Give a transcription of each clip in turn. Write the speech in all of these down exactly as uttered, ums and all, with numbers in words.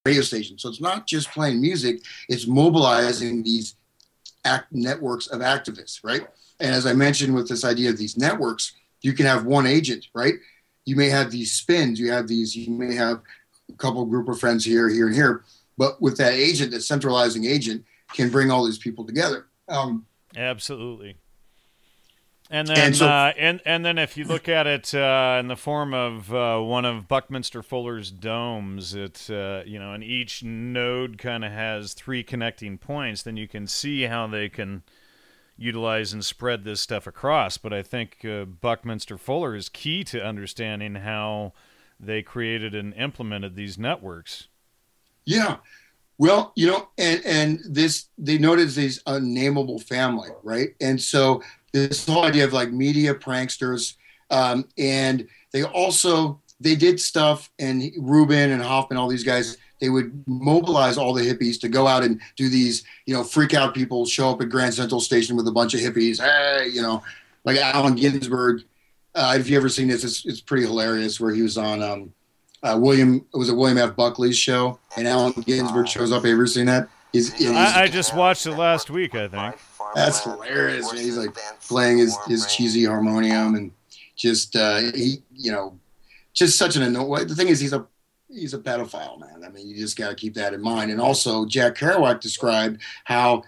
radio station. So it's not just playing music, it's mobilizing these act networks of activists, right? And as I mentioned with this idea of these networks, you can have one agent, right? You may have these spins, you have these, you may have a couple group of friends here, here, and here. But with that agent, that centralizing agent can bring all these people together. Um, Absolutely. And then, and, so, uh, and and then, if you look at it uh, in the form of uh, one of Buckminster Fuller's domes, it uh, you know, and each node kind of has three connecting points. Then you can see how they can utilize and spread this stuff across. But I think uh, Buckminster Fuller is key to understanding how they created and implemented these networks. Yeah. Well, you know, and, and this, they noted these unnameable family, right? And so this whole idea of like media pranksters, um, and they also, they did stuff, and Rubin and Hoffman, all these guys, they would mobilize all the hippies to go out and do these, you know, freak out people, show up at Grand Central Station with a bunch of hippies, hey, you know, like Allen Ginsberg. Uh, if you ever seen this, it's, it's pretty hilarious, where he was on, um, Uh, William, it was a William F. Buckley's show, and Allen Ginsberg shows up. Have you ever seen that? He's, he's, I, I just watched it last week, I think. That's hilarious. Man. He's like playing his, his cheesy harmonium, and just uh, he, you know, just such an annoying. The thing is, he's a he's a pedophile, man. I mean, you just got to keep that in mind. And also, Jack Kerouac described how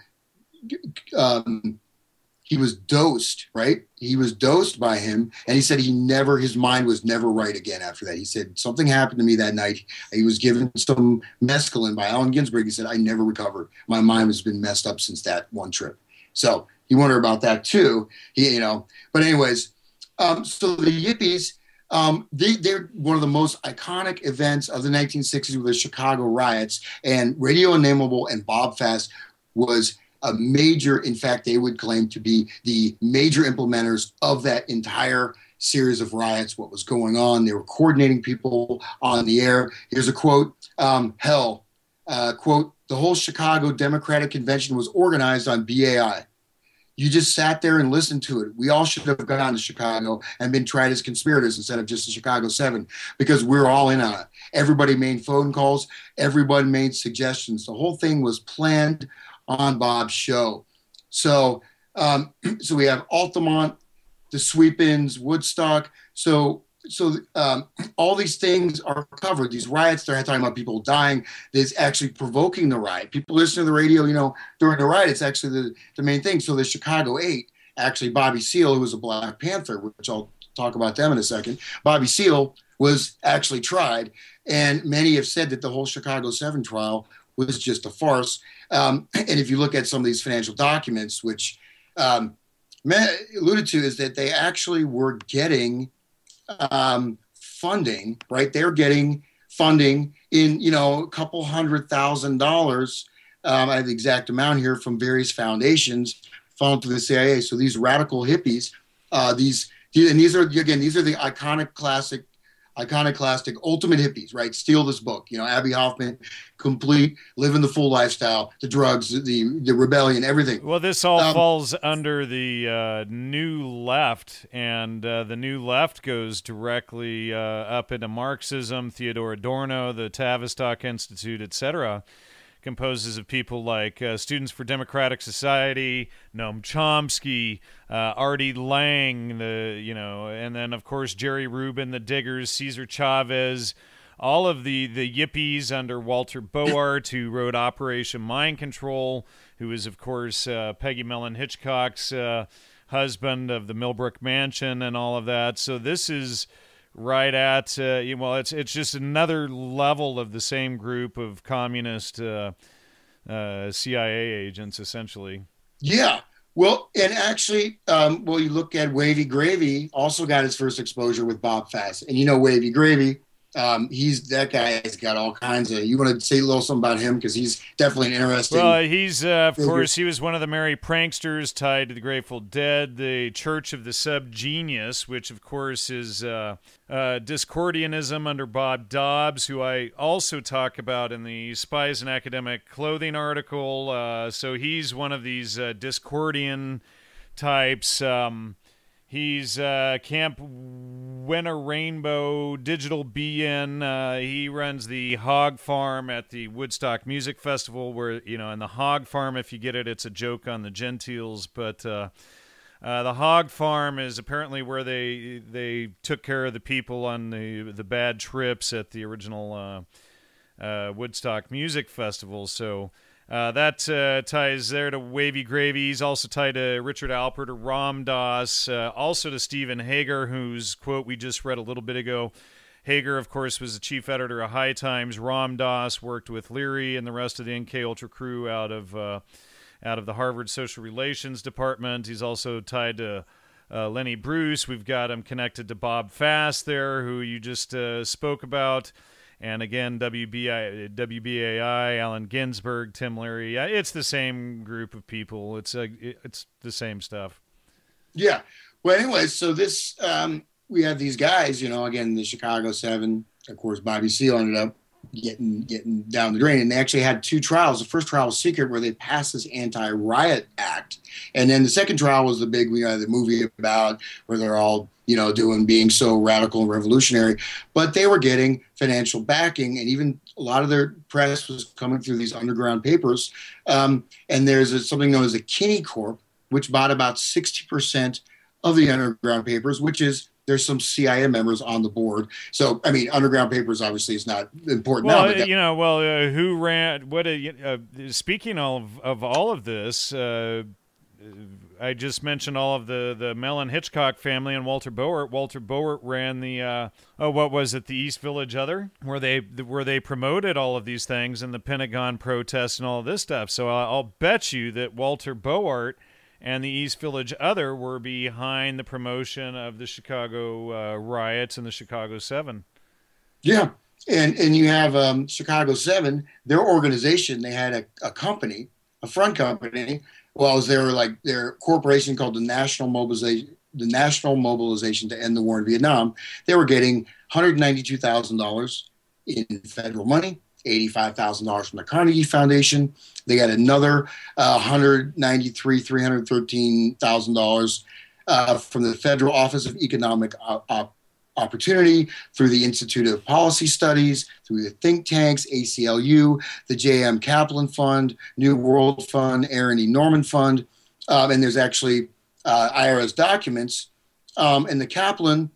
um, he was dosed, right? He was dosed by him, and he said he never, his mind was never right again after that. He said, something happened to me that night. He was given some mescaline by Allen Ginsberg. He said, I never recovered. My mind has been messed up since that one trip. So you wonder about that too, he, you know. But anyways, um, so the Yippies, um, they, they're one of the most iconic events of the nineteen sixties with the Chicago riots, and Radio Unnameable and Bob Fast was a major, in fact, they would claim to be the major implementers of that entire series of riots, what was going on. They were coordinating people on the air. Here's a quote, um, hell, uh, quote, the whole Chicago Democratic Convention was organized on B A I. You just sat there and listened to it. We all should have gone to Chicago and been tried as conspirators instead of just the Chicago Seven, because we're all in on it. Everybody made phone calls. Everybody made suggestions. The whole thing was planned on Bob's show. So, um, so we have Altamont, the Sweep-ins, Woodstock. So, so um, all these things are covered. These riots, they're talking about people dying. There's actually provoking the riot. People listen to the radio, you know, during the riot. It's actually the, the main thing. So the Chicago Eight, actually Bobby Seale, who was a Black Panther, which I'll talk about them in a second. Bobby Seale was actually tried, and many have said that the whole Chicago Seven trial was just a farce. Um, and if you look at some of these financial documents, which um, alluded to, is that they actually were getting um, funding, right? They're getting funding in, you know, a couple hundred thousand dollars. Um, I have the exact amount here, from various foundations funneled to the C I A. So these radical hippies, uh, these, and these are, again, these are the iconic classic iconoclastic ultimate hippies, right? Steal this book, you know, Abby Hoffman, complete, living the full lifestyle, the drugs, the the rebellion, everything. Well, this all um, falls under the uh, New Left, and uh, the New Left goes directly uh, up into Marxism, Theodore Adorno, the Tavistock Institute, et cetera, composes of people like uh, Students for Democratic Society, Noam Chomsky, uh, Artie Lang, the you know, and then of course Jerry Rubin, the Diggers, Cesar Chavez, all of the the yippies under Walter Boart, who wrote Operation Mind Control, who is of course uh, Peggy Mellon Hitchcock's uh, husband of the Millbrook Mansion and all of that. So this is right at uh, well, it's it's just another level of the same group of communist uh, uh, C I A agents, essentially. Yeah, well, and actually, um, well, you look at Wavy Gravy, also got his first exposure with Bob Fast, and you know Wavy Gravy. Um, he's that guy has got all kinds of. You want to say a little something about him, because he's definitely an interesting. Well, he's uh, of figure. course he was one of the merry pranksters tied to the Grateful Dead, the Church of the Subgenius, which of course is uh, uh, Discordianism under Bob Dobbs, who I also talk about in the Spies and Academic Clothing article. Uh, so he's one of these uh, Discordian types. Um, He's uh, Camp Winter Rainbow Digital B N. Uh, he runs the Hog Farm at the Woodstock Music Festival, where, you know, and the Hog Farm, if you get it, it's a joke on the Gentiles, but uh, uh, the Hog Farm is apparently where they they took care of the people on the the bad trips at the original uh, uh, Woodstock Music Festival. So. Uh, that uh, ties there to Wavy Gravy. He's also tied to Richard Alpert or Ram Dass, uh, also to Stephen Hager, whose quote we just read a little bit ago. Hager, of course, was the chief editor of High Times. Ram Dass worked with Leary and the rest of the M K Ultra crew out of uh, out of the Harvard Social Relations Department. He's also tied to uh, Lenny Bruce. We've got him connected to Bob Fast there, who you just uh, spoke about. And again, W B I, W B A I, Allen Ginsberg, Tim Leary. It's the same group of people. It's a, it's the same stuff. Yeah. Well, anyway, so this, um, we have these guys, you know, again, the Chicago Seven, of course, Bobby Seale ended up getting getting down the drain. And they actually had two trials. The first trial was secret, where they passed this anti-riot act. And then the second trial was the big, we had the movie about where they're all, you know, doing being so radical and revolutionary. But they were getting financial backing, and even a lot of their press was coming through these underground papers. Um, and there's a, something known as a Kinney Corp, which bought about sixty percent of the underground papers, which is, there's some C I A members on the board. So, I mean, underground papers obviously is not important well, now. But that, you know, well, uh, who ran, what, a, uh, speaking of, of all of this, uh, I just mentioned all of the, the Mellon Hitchcock family and Walter Boert. Walter Boert ran the, uh, oh, what was it, the East Village Other, where they where they promoted all of these things and the Pentagon protests and all of this stuff. So I'll, I'll bet you that Walter Boert and the East Village Other were behind the promotion of the Chicago uh, riots and the Chicago Seven. Yeah, and and you have um, Chicago Seven, their organization, they had a, a company, a front company. Well, it was their like their corporation called the National Mobilization, the National Mobilization to End the War in Vietnam. They were getting one hundred ninety-two thousand dollars in federal money, eighty-five thousand dollars from the Carnegie Foundation. They got another uh, one hundred ninety-three thousand three hundred thirteen dollars uh, from the Federal Office of Economic Op- Op- Opportunity, through the Institute of Policy Studies, through the think tanks, A C L U, the J M Kaplan Fund, New World Fund, Aaron E. Norman Fund, um, and there's actually uh, I R S documents. Um, and the Kaplan,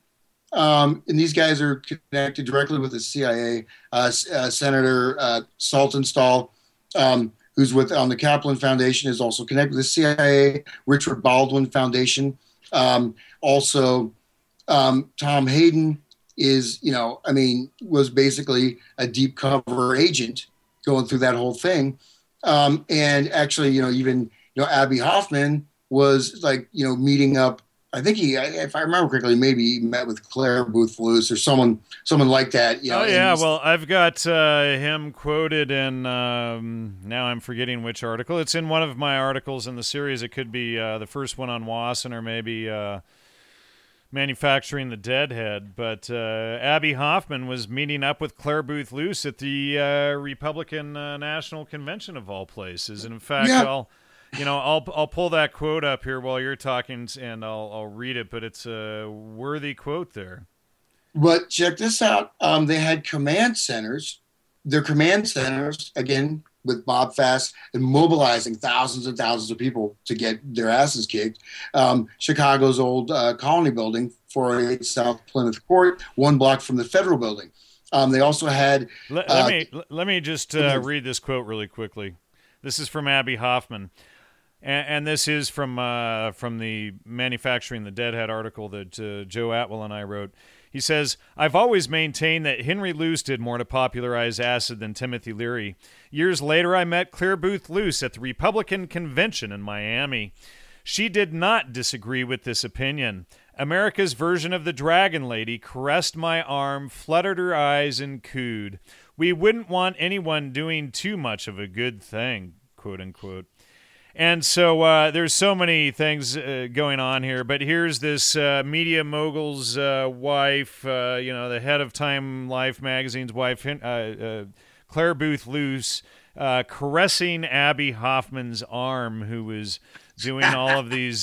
um, and these guys are connected directly with the C I A. Uh, uh, Senator uh, Saltonstall, um, who's with on the Kaplan Foundation, is also connected with the C I A. Richard Baldwin Foundation, um, also. Um, Tom Hayden is, you know, I mean, was basically a deep cover agent going through that whole thing. Um, and actually, you know, even, you know, Abby Hoffman was like, you know, meeting up. I think he, if I remember correctly, maybe he met with Claire Booth Luce or someone, someone like that. You know, oh yeah, well, I've got uh, him quoted in. Um, now I'm forgetting which article. It's in one of my articles in the series. It could be uh, the first one on Wasson, or maybe. Uh, Manufacturing the Deadhead, but uh, Abby Hoffman was meeting up with Claire Booth Luce at the uh, Republican uh, National Convention of all places. And in fact, yeah. I'll, you know, I'll I'll pull that quote up here while you're talking, and I'll I'll read it. But it's a worthy quote there. But check this out: um, they had command centers. Their command centers, again, with Bob Fast and mobilizing thousands and thousands of people to get their asses kicked. Um, Chicago's old uh, Colony Building, four oh eight South Plymouth Court, one block from the Federal Building. Um, they also had. Let, let uh, me let me just uh, read this quote really quickly. This is from Abby Hoffman, and, and this is from uh, from the Manufacturing the Deadhead article that uh, Joe Atwell and I wrote. He says, I've always maintained that Henry Luce did more to popularize acid than Timothy Leary. Years later, I met Claire Booth Luce at the Republican Convention in Miami. She did not disagree with this opinion. America's version of the Dragon Lady caressed my arm, fluttered her eyes, and cooed. We wouldn't want anyone doing too much of a good thing, quote unquote. And so uh, there's so many things uh, going on here, but here's this uh, media mogul's uh, wife, uh, you know, the head of Time Life magazine's wife, uh, uh, Claire Booth Luce, uh, caressing Abby Hoffman's arm, who was doing all of these,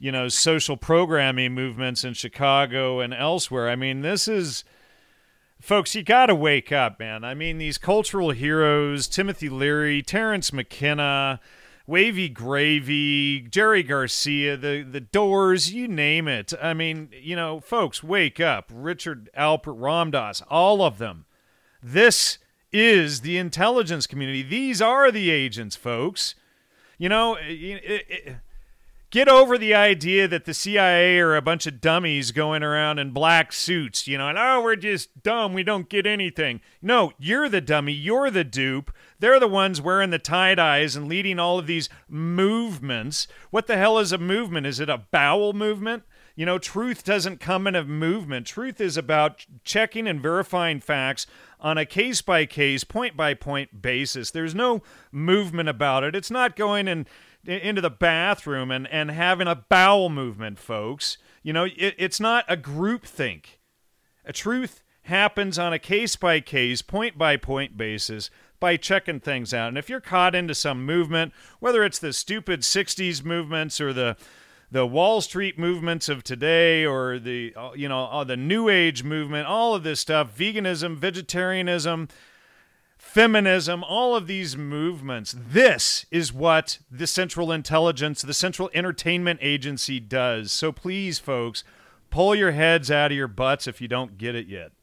you know, social programming movements in Chicago and elsewhere. I mean, this is, folks, you got to wake up, man. I mean, these cultural heroes, Timothy Leary, Terrence McKenna, Wavy Gravy, Jerry Garcia, the, the Doors, you name it. I mean, you know, folks, wake up. Richard Alpert, Ramdas, all of them. This is the intelligence community. These are the agents, folks. You know, it, it, it, get over the idea that the C I A are a bunch of dummies going around in black suits, you know, and, oh, we're just dumb, we don't get anything. No, you're the dummy, you're the dupe. They're the ones wearing the tie-dyes and leading all of these movements. What the hell is a movement? Is it a bowel movement? You know, truth doesn't come in a movement. Truth is about checking and verifying facts on a case-by-case, point-by-point basis. There's no movement about it. It's not going in, into the bathroom and, and having a bowel movement, folks. You know, it, it's not a groupthink. A truth happens on a case-by-case, point-by-point basis by checking things out. And if you're caught into some movement, whether it's the stupid sixties movements or the the Wall Street movements of today, or the, you know, the New Age movement, all of this stuff, veganism, vegetarianism, feminism, all of these movements, this is what the Central Intelligence, the Central Entertainment Agency does. So please, folks, pull your heads out of your butts if you don't get it yet.